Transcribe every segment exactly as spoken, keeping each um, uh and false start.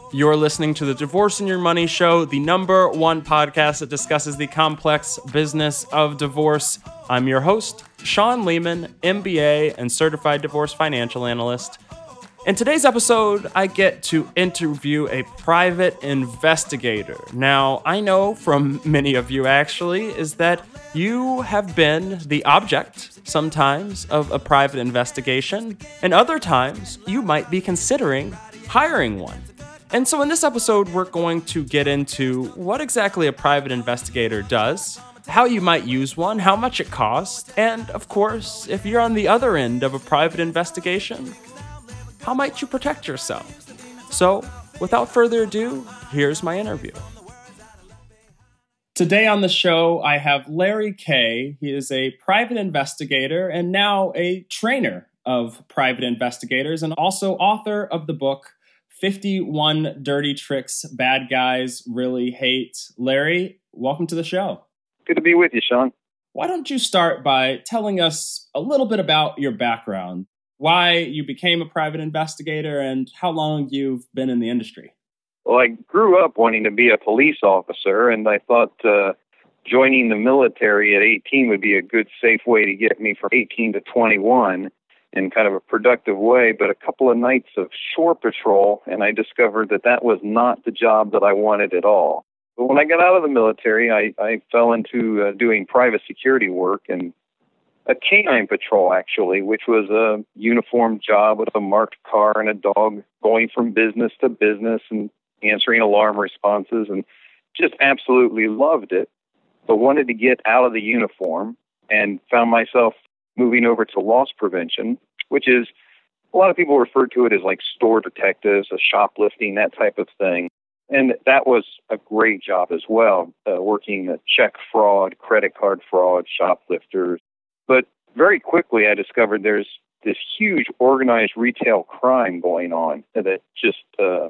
You're listening to the Divorce and Your Money Show, the number one podcast that discusses the complex business of divorce. I'm your host, Sean Lehman, M B A and certified divorce financial analyst. In today's episode, I get to interview a private investigator. Now, I know from many of you actually, is that you have been the object sometimes of a private investigation, and other times you might be considering hiring one. And so in this episode, we're going to get into what exactly a private investigator does, how you might use one, how much it costs, and of course, if you're on the other end of a private investigation, how might you protect yourself? So, without further ado, here's my interview. Today on the show, I have Larry Kay. He is a private investigator and now a trainer of private investigators and also author of the book, fifty-one Dirty Tricks Bad Guys Really Hate. Larry, welcome to the show. Good to be with you, Sean. Why don't you start by telling us a little bit about your background? Why you became a private investigator, and how long you've been in the industry. Well, I grew up wanting to be a police officer, and I thought uh, joining the military at eighteen would be a good, safe way to get me from eighteen to twenty-one in kind of a productive way. But a couple of nights of shore patrol, and I discovered that that was not the job that I wanted at all. But when I got out of the military, I, I fell into uh, doing private security work and a canine patrol, actually, which was a uniformed job with a marked car and a dog going from business to business and answering alarm responses, and just absolutely loved it, but wanted to get out of the uniform and found myself moving over to loss prevention, which is, a lot of people refer to it as like store detectives, a shoplifting, that type of thing. And that was a great job as well, uh, working at check fraud, credit card fraud, shoplifters. But very quickly, I discovered there's this huge organized retail crime going on that just uh,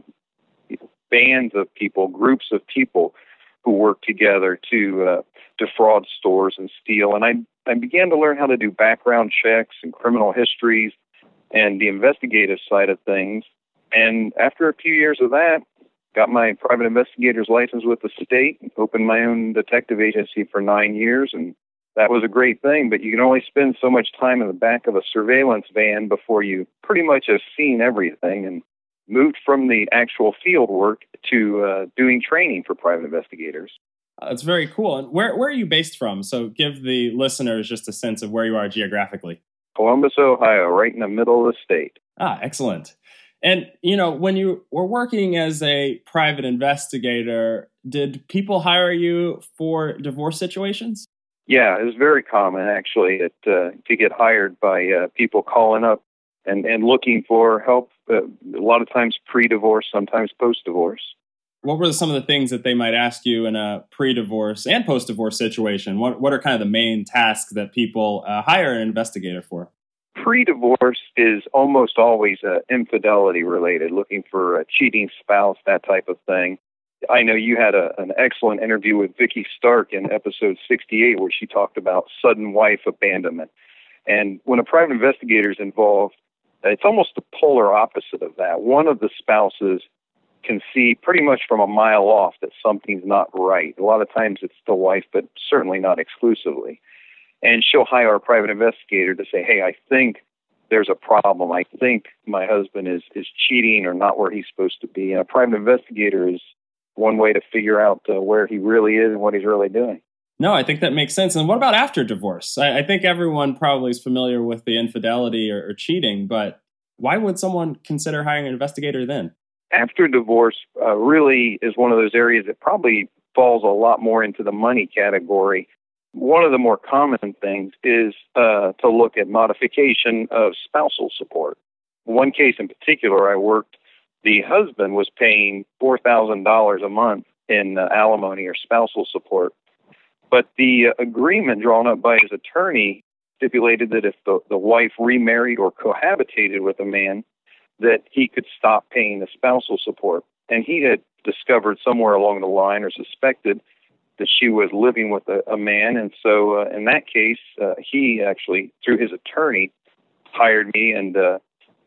bands of people, groups of people who work together to uh, defraud stores and steal. And I, I began to learn how to do background checks and criminal histories and the investigative side of things. And after a few years of that, got my private investigator's license with the state, opened my own detective agency for nine years, and that was a great thing, but you can only spend so much time in the back of a surveillance van before you pretty much have seen everything, and moved from the actual field work to uh, doing training for private investigators. Uh, that's very cool. And where, where are you based from? So give the listeners just a sense of where you are geographically. Columbus, Ohio, right in the middle of the state. Ah, excellent. And, you know, when you were working as a private investigator, did people hire you for divorce situations? Yeah, it was very common, actually, it, uh, to get hired by uh, people calling up and, and looking for help, uh, a lot of times pre-divorce, sometimes post-divorce. What were some of the things that they might ask you in a pre-divorce and post-divorce situation? What What are kind of the main tasks that people uh, hire an investigator for? Pre-divorce is almost always uh, infidelity related, looking for a cheating spouse, that type of thing. I know you had a, an excellent interview with Vicky Stark in episode sixty-eight where she talked about sudden wife abandonment. And when a private investigator is involved, it's almost the polar opposite of that. One of the spouses can see pretty much from a mile off that something's not right. A lot of times it's the wife, but certainly not exclusively. And she'll hire a private investigator to say, hey, I think there's a problem. I think my husband is, is cheating or not where he's supposed to be. And a private investigator is one way to figure out uh, where he really is and what he's really doing. No, I think that makes sense. And what about after divorce? I, I think everyone probably is familiar with the infidelity or, or cheating, but why would someone consider hiring an investigator then? After divorce uh, really is one of those areas that probably falls a lot more into the money category. One of the more common things is uh, to look at modification of spousal support. One case in particular I worked, the husband was paying four thousand dollars a month in uh, alimony or spousal support. But the uh, agreement drawn up by his attorney stipulated that if the, the wife remarried or cohabitated with a man, that he could stop paying the spousal support. And he had discovered somewhere along the line or suspected that she was living with a, a man. And so uh, in that case, uh, he actually, through his attorney, hired me and uh,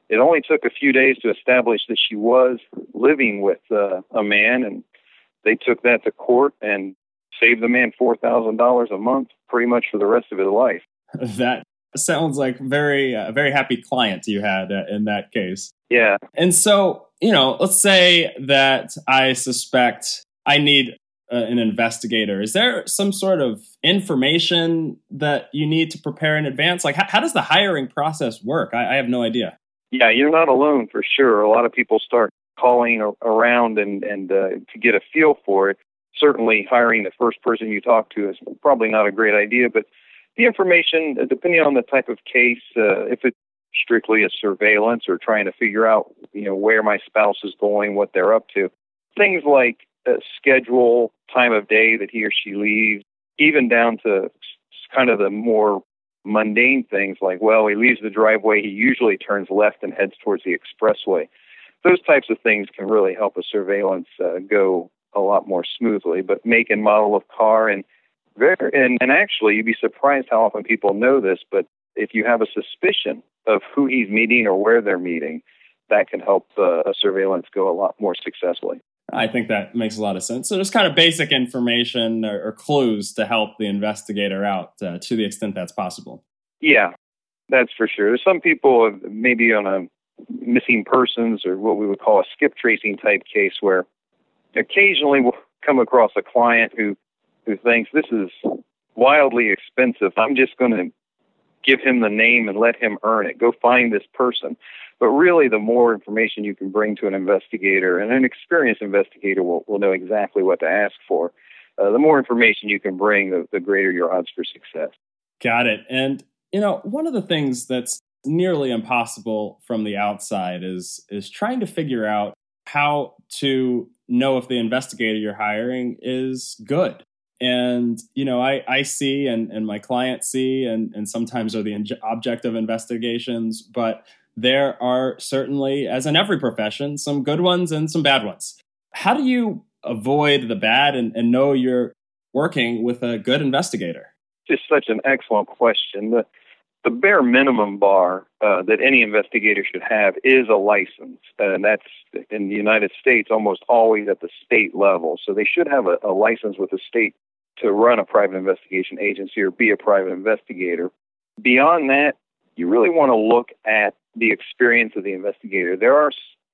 It only took a few days to establish that she was living with uh, a man, and they took that to court and saved the man four thousand dollars a month pretty much for the rest of his life. That sounds like very, a uh, very happy client you had uh, in that case. Yeah. And so, you know, let's say that I suspect I need uh, an investigator. Is there some sort of information that you need to prepare in advance? Like, how, how does the hiring process work? I, I have no idea. Yeah, you're not alone for sure. A lot of people start calling around and, and uh, to get a feel for it. Certainly hiring the first person you talk to is probably not a great idea, but the information, depending on the type of case, uh, if it's strictly a surveillance or trying to figure out, you know, where my spouse is going, what they're up to, things like uh, schedule, time of day that he or she leaves, even down to kind of the more mundane things like, well, he leaves the driveway, he usually turns left and heads towards the expressway. Those types of things can really help a surveillance uh, go a lot more smoothly. But make and model of car, and very, and, and actually, you'd be surprised how often people know this, but if you have a suspicion of who he's meeting or where they're meeting, that can help uh, a surveillance go a lot more successfully. I think that makes a lot of sense. So there's kind of basic information or, or clues to help the investigator out uh, to the extent that's possible. Yeah, that's for sure. There's some people maybe on a missing persons or what we would call a skip tracing type case where occasionally we'll come across a client who, who thinks this is wildly expensive. I'm just going to give him the name and let him earn it. Go find this person. But really, the more information you can bring to an investigator, and an experienced investigator will, will know exactly what to ask for, uh, the more information you can bring, the, the greater your odds for success. Got it. And, you know, one of the things that's nearly impossible from the outside is is trying to figure out how to know if the investigator you're hiring is good. And, you know, I, I see and, and my clients see and, and sometimes are the in- object of investigations, but there are certainly, as in every profession, some good ones and some bad ones. How do you avoid the bad and, and know you're working with a good investigator? Just such an excellent question. The, the bare minimum bar uh, that any investigator should have is a license. And that's in the United States almost always at the state level. So they should have a, a license with the state to run a private investigation agency or be a private investigator. Beyond that, you really want to look at the experience of the investigator. There are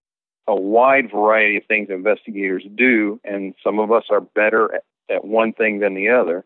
a wide variety of things investigators do, and some of us are better at, at one thing than the other.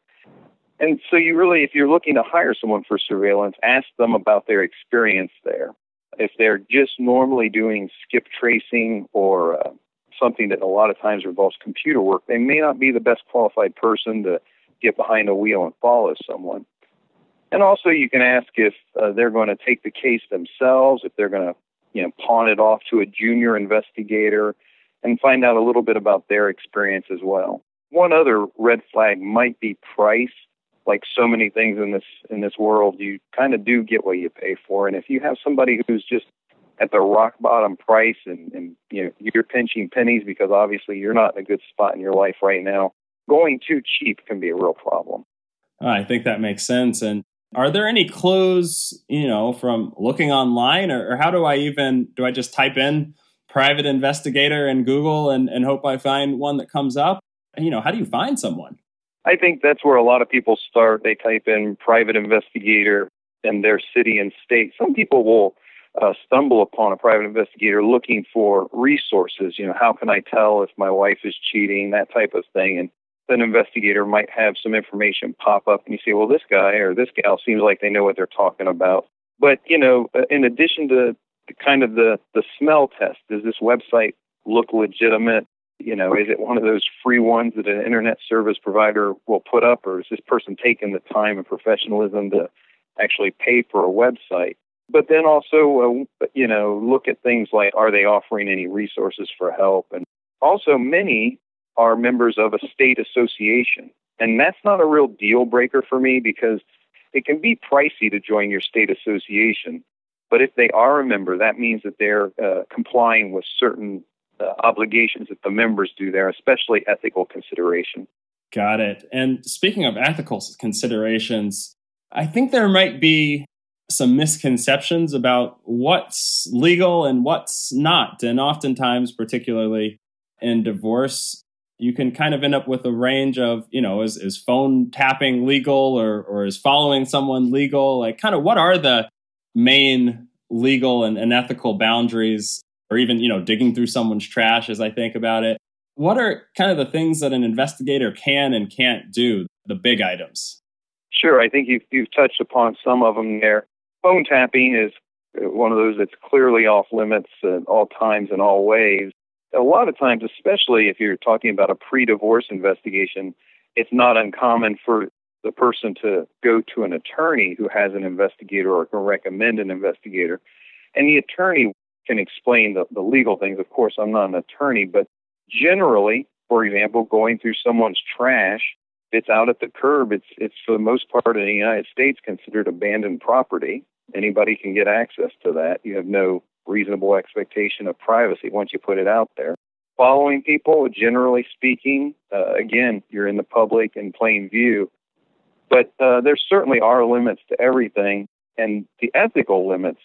And so you really, if you're looking to hire someone for surveillance, ask them about their experience there. If they're just normally doing skip tracing or uh, something that a lot of times involves computer work, they may not be the best qualified person to get behind a wheel and follow someone. And also you can ask if uh, they're going to take the case themselves, if they're going to, you know, pawn it off to a junior investigator, and find out a little bit about their experience as well. One other red flag might be price. Like so many things in this in this world, you kind of do get what you pay for. And if you have somebody who's just at the rock bottom price and, and you know you're pinching pennies because obviously you're not in a good spot in your life right now, going too cheap can be a real problem. I think that makes sense. And are there any clues, you know, from looking online, or, or how do I even, do I just type in private investigator in Google and, and hope I find one that comes up? And, you know, how do you find someone? I think that's where a lot of people start. They type in private investigator in their city and state. Some people will uh, stumble upon a private investigator looking for resources. You know, how can I tell if my wife is cheating, that type of thing. And an investigator might have some information pop up and you say, well, this guy or this gal seems like they know what they're talking about. But, you know, in addition to kind of the, the smell test, does this website look legitimate? You know, is it one of those free ones that an internet service provider will put up, or is this person taking the time and professionalism to actually pay for a website? But then also, uh, you know, look at things like, are they offering any resources for help? And also, many are members of a state association. And that's not a real deal breaker for me because it can be pricey to join your state association. But if they are a member, that means that they're uh, complying with certain uh, obligations that the members do there, especially ethical consideration. Got it. And speaking of ethical considerations, I think there might be some misconceptions about what's legal and what's not. And oftentimes, particularly in divorce, you can kind of end up with a range of, you know, is, is phone tapping legal or, or is following someone legal? Like, kind of what are the main legal and, and ethical boundaries, or even, you know, digging through someone's trash as I think about it? What are kind of the things that an investigator can and can't do, the big items? Sure. I think you've, you've touched upon some of them there. Phone tapping is one of those that's clearly off limits at all times and all ways. A lot of times, especially if you're talking about a pre-divorce investigation, it's not uncommon for the person to go to an attorney who has an investigator or can recommend an investigator. And the attorney can explain the, the legal things. Of course, I'm not an attorney, but generally, for example, going through someone's trash, it's out at the curb. It's, it's for the most part in the United States considered abandoned property. Anybody can get access to that. You have no reasonable expectation of privacy once you put it out there. Following people, generally speaking, uh, again, you're in the public in plain view. But uh, there certainly are limits to everything. And the ethical limits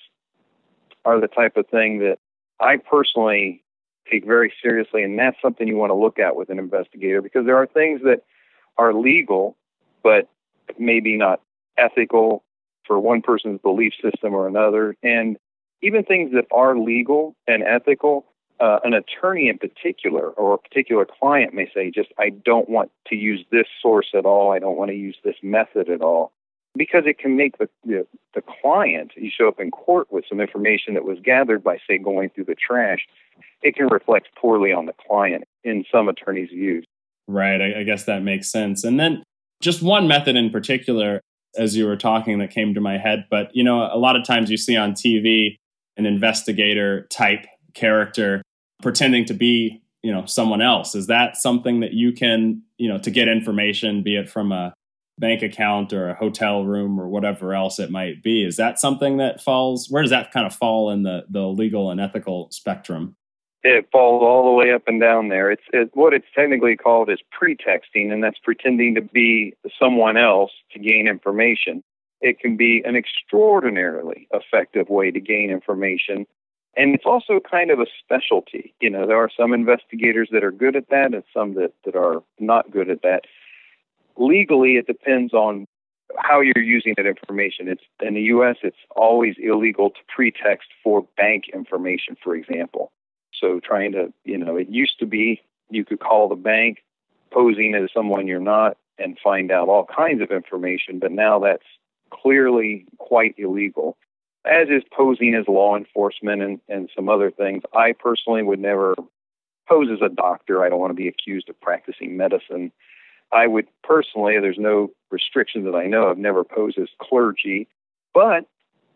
are the type of thing that I personally take very seriously. And that's something you want to look at with an investigator, because there are things that are legal, but maybe not ethical for one person's belief system or another. And even things that are legal and ethical, uh, an attorney in particular or a particular client may say, just, I don't want to use this source at all. I don't want to use this method at all, because it can make the, the, the client, you show up in court with some information that was gathered by, say, going through the trash, it can reflect poorly on the client in some attorneys' views. Right. I, I guess that makes sense. And then just one method in particular, as you were talking, that came to my head. But, you know, a lot of times you see on T V an investigator type character pretending to be, you know, someone else. Is that something that you can, you know, to get information, be it from a bank account or a hotel room or whatever else it might be? Is that something that falls, where does that kind of fall in the, the legal and ethical spectrum? It falls all the way up and down there. It's it, what it's technically called is pretexting, and that's pretending to be someone else to gain information. It can be an extraordinarily effective way to gain information, and it's also kind of a specialty. You know, there are some investigators that are good at that and some that, that are not good at that. Legally, it depends on how you're using that information. It's in the U S, it's always illegal to pretext for bank information, for example. So trying to, you know, it used to be you could call the bank posing as someone you're not and find out all kinds of information, but now that's clearly quite illegal, as is posing as law enforcement and, and some other things. I personally would never pose as a doctor. I don't want to be accused of practicing medicine. I would personally, there's no restrictions that I know of, never pose as clergy, but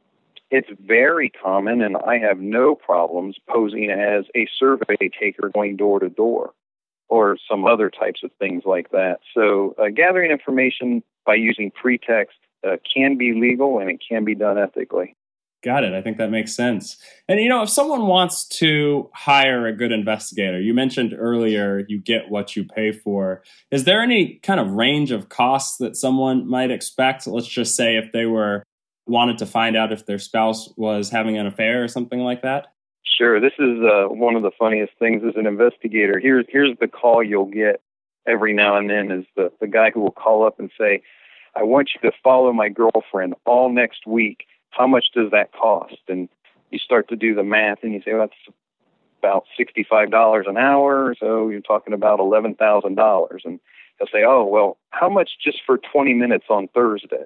it's very common, and I have no problems posing as a survey taker going door to door or some other types of things like that. So uh, gathering information by using pretext uh, can be legal, and it can be done ethically. Got it. I think that makes sense. And, you know, if someone wants to hire a good investigator, you mentioned earlier you get what you pay for. Is there any kind of range of costs that someone might expect? Let's just say if they were wanted to find out if their spouse was having an affair or something like that? Sure. This is uh, one of the funniest things as an investigator. Here's here's the call you'll get every now and then is the, the guy who will call up and say, I want you to follow my girlfriend all next week. How much does that cost? And you start to do the math and you say, well, that's about sixty-five dollars an hour. So you're talking about eleven thousand dollars. And they'll say, oh, well, how much just for twenty minutes on Thursday?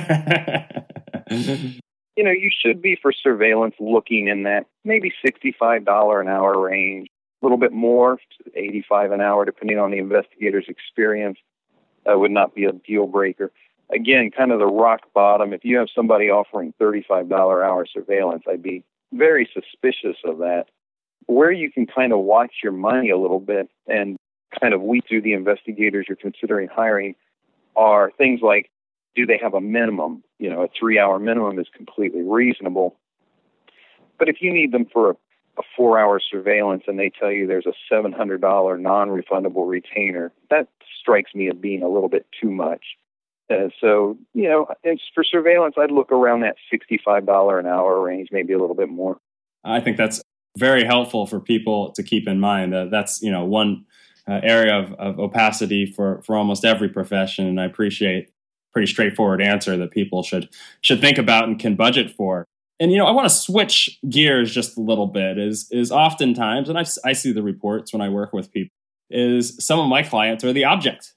You know, you should be for surveillance looking in that maybe sixty-five dollars an hour range, a little bit more, eighty-five dollars an hour, depending on the investigator's experience. That would not be a deal breaker. Again, kind of the rock bottom. If you have somebody offering thirty-five dollars an hour surveillance, I'd be very suspicious of that. Where you can kind of watch your money a little bit and kind of weed through the investigators you're considering hiring are things like, do they have a minimum? You know, a three-hour minimum is completely reasonable. But if you need them for a, a four-hour surveillance and they tell you there's a seven hundred dollars non-refundable retainer, that strikes me as being a little bit too much. Uh, so, you know, it's, for surveillance, I'd look around that sixty-five dollars an hour range, maybe a little bit more. I think that's very helpful for people to keep in mind. Uh, that's, you know, one uh, area of, of opacity for, for almost every profession. And I appreciate a pretty straightforward answer that people should should think about and can budget for. And, you know, I want to switch gears just a little bit is, is oftentimes, and I, I see the reports when I work with people, is some of my clients are the object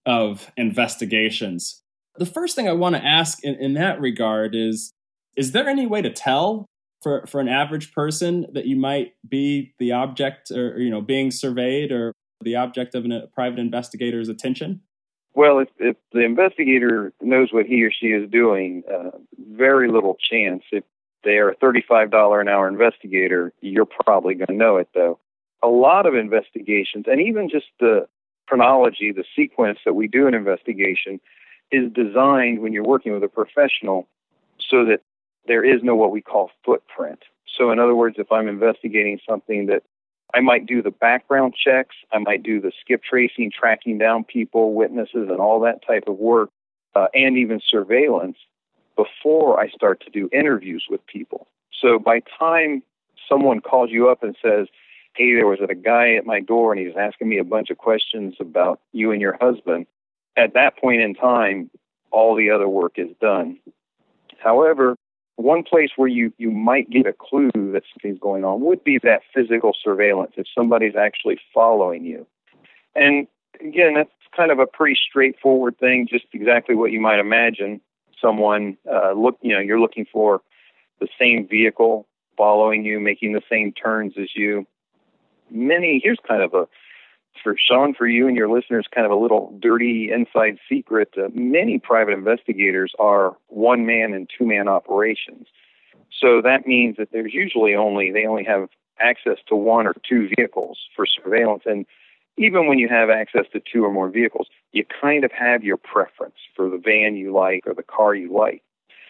of investigations. The first thing I want to ask in, in that regard is, is there any way to tell for, for an average person that you might be the object or, you know, being surveyed or the object of an, a private investigator's attention? Well, if, if the investigator knows what he or she is doing, uh, very little chance. If they are a thirty-five dollars an hour investigator, you're probably going to know it, though. A lot of investigations, and even just the chronology, the sequence that we do an investigation, is designed when you're working with a professional so that there is no what we call footprint. So in other words, if I'm investigating something that I might do the background checks, I might do the skip tracing, tracking down people, witnesses, and all that type of work, uh, and even surveillance before I start to do interviews with people. So by time someone calls you up and says, hey, there was a guy at my door and he was asking me a bunch of questions about you and your husband, at that point in time, all the other work is done. However, one place where you, you might get a clue that something's going on would be that physical surveillance, if somebody's actually following you. And again, that's kind of a pretty straightforward thing, just exactly what you might imagine. Someone, uh, look, you know, you're looking for the same vehicle following you, making the same turns as you. Many, here's kind of a, for Sean, for you and your listeners, kind of a little dirty inside secret. Uh, many private investigators are one-man and two-man operations. So that means that there's usually only, they only have access to one or two vehicles for surveillance. And even when you have access to two or more vehicles, you kind of have your preference for the van you like or the car you like.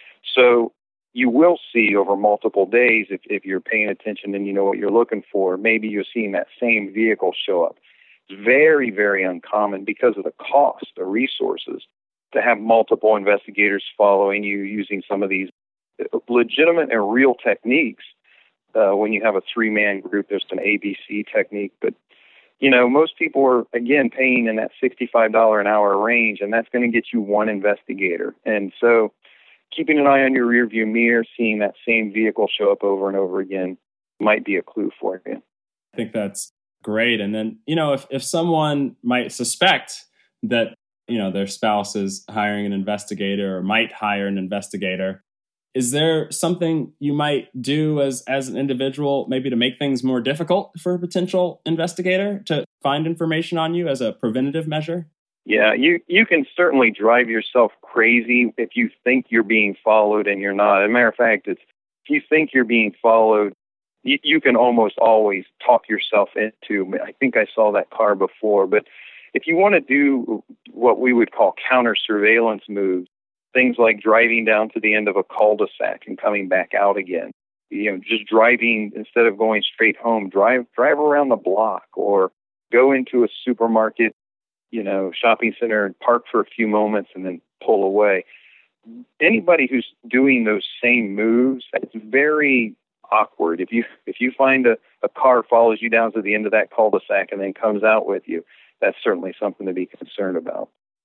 So you will see over multiple days, if, if you're paying attention and you know what you're looking for, maybe you're seeing that same vehicle show up. It's very, very uncommon because of the cost, the resources, to have multiple investigators following you using some of these legitimate and real techniques. Uh, when you have a three-man group, there's an A B C technique. But, you know, most people are, again, paying in that sixty-five dollars an hour range, and that's going to get you one investigator. And so keeping an eye on your rearview mirror, seeing that same vehicle show up over and over again might be a clue for you. I think that's great. And then, you know, if, if someone might suspect that, you know, their spouse is hiring an investigator or might hire an investigator, is there something you might do as, as an individual, maybe to make things more difficult for a potential investigator to find information on you as a preventative measure? Yeah, you, you can certainly drive yourself crazy if you think you're being followed and you're not. As a matter of fact, it's, if you think you're being followed, you, you can almost always talk yourself into, I think I saw that car before, but if you want to do what we would call counter surveillance moves, things like driving down to the end of a cul-de-sac and coming back out again, you know, just driving, instead of going straight home, drive, drive around the block or go into a supermarket, you know, shopping center and park for a few moments and then pull away. Anybody who's doing those same moves, it's very awkward. If you if you find a, a car follows you down to the end of that cul-de-sac and then comes out with you, that's certainly something to be concerned about.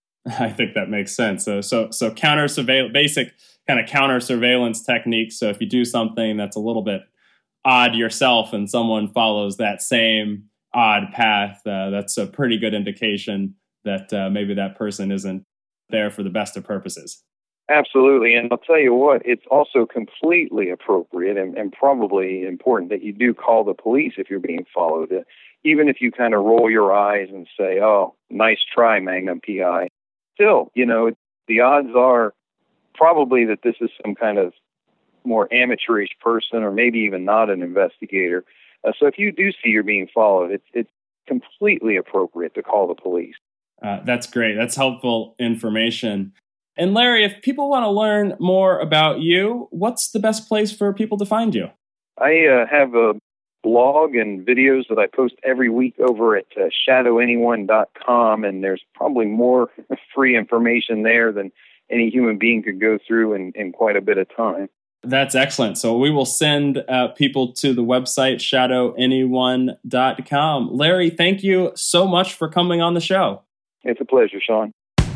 I think that makes sense. So so so counter surveillance, basic kind of counter surveillance techniques. So if you do something that's a little bit odd yourself and someone follows that same odd path, uh, that's a pretty good indication that uh, maybe that person isn't there for the best of purposes. Absolutely. And I'll tell you what, it's also completely appropriate and, and probably important that you do call the police if you're being followed. Uh, even if you kind of roll your eyes and say, oh, nice try, Magnum P I. Still, you know, the odds are probably that this is some kind of more amateurish person or maybe even not an investigator. Uh, so if you do see you're being followed, it's, it's completely appropriate to call the police. Uh, that's great. That's helpful information. And Larry, if people want to learn more about you, what's the best place for people to find you? I uh, have a blog and videos that I post every week over at uh, shadow anyone dot com, and there's probably more free information there than any human being could go through in, in quite a bit of time. That's excellent. So we will send uh, people to the website shadow anyone dot com. Larry, thank you so much for coming on the show. It's a pleasure, Sean.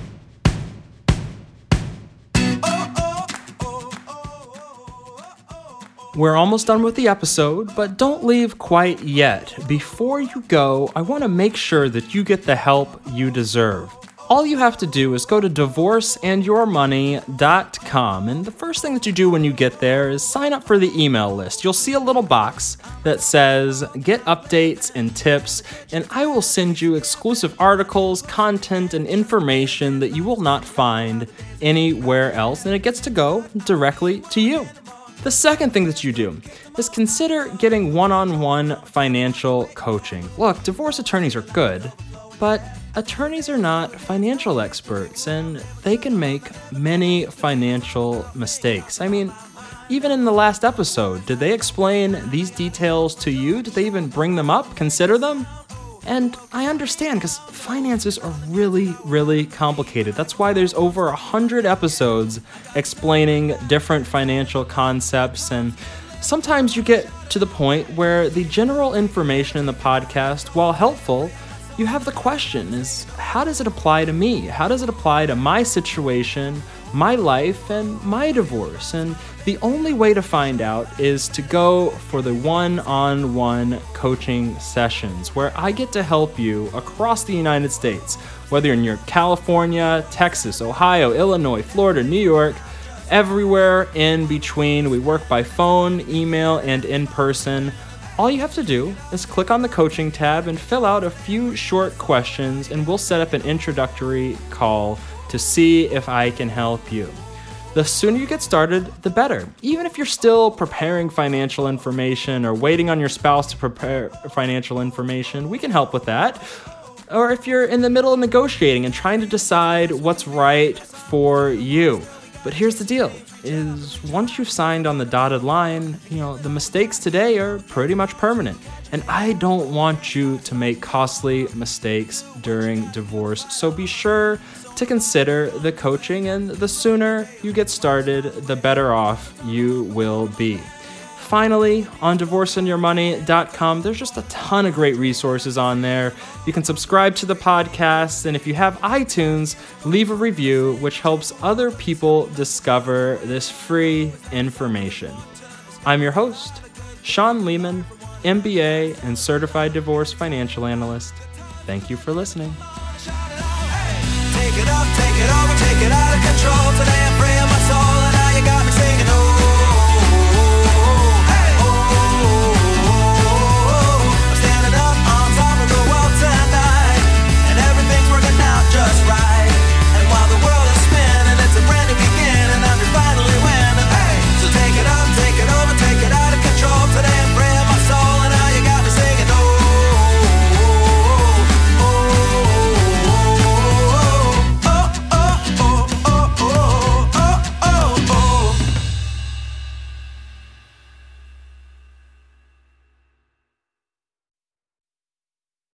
We're almost done with the episode, but don't leave quite yet. Before you go, I want to make sure that you get the help you deserve. All you have to do is go to divorce and your money dot com, and the first thing that you do when you get there is sign up for the email list. You'll see a little box that says get updates and tips, and I will send you exclusive articles, content, and information that you will not find anywhere else, and it gets to go directly to you. The second thing that you do is consider getting one-on-one financial coaching. Look, divorce attorneys are good, but attorneys are not financial experts, and they can make many financial mistakes. I mean, even in the last episode, did they explain these details to you? Did they even bring them up, consider them? And I understand, because finances are really, really complicated. That's why there's over one hundred episodes explaining different financial concepts, and sometimes you get to the point where the general information in the podcast, while helpful, you have the question is, how does it apply to me? How does it apply to my situation, my life, and my divorce? And the only way to find out is to go for the one-on-one coaching sessions where I get to help you across the United States, whether you're in California, Texas, Ohio, Illinois, Florida, New York, everywhere in between. We work by phone, email, and in person. All you have to do is click on the coaching tab and fill out a few short questions, and we'll set up an introductory call to see if I can help you. The sooner you get started, the better. Even if you're still preparing financial information or waiting on your spouse to prepare financial information, we can help with that. Or if you're in the middle of negotiating and trying to decide what's right for you. But here's the deal, is once you've signed on the dotted line, you know, the mistakes today are pretty much permanent. And I don't want you to make costly mistakes during divorce. So be sure to consider the coaching, and the sooner you get started, the better off you will be. Finally, on divorce and your money dot com, there's just a ton of great resources on there. You can subscribe to the podcast, and if you have iTunes, leave a review, which helps other people discover this free information. I'm your host, Sean Lehman, M B A and Certified Divorce Financial Analyst. Thank you for listening. Take it up, take it over, take it out of control today.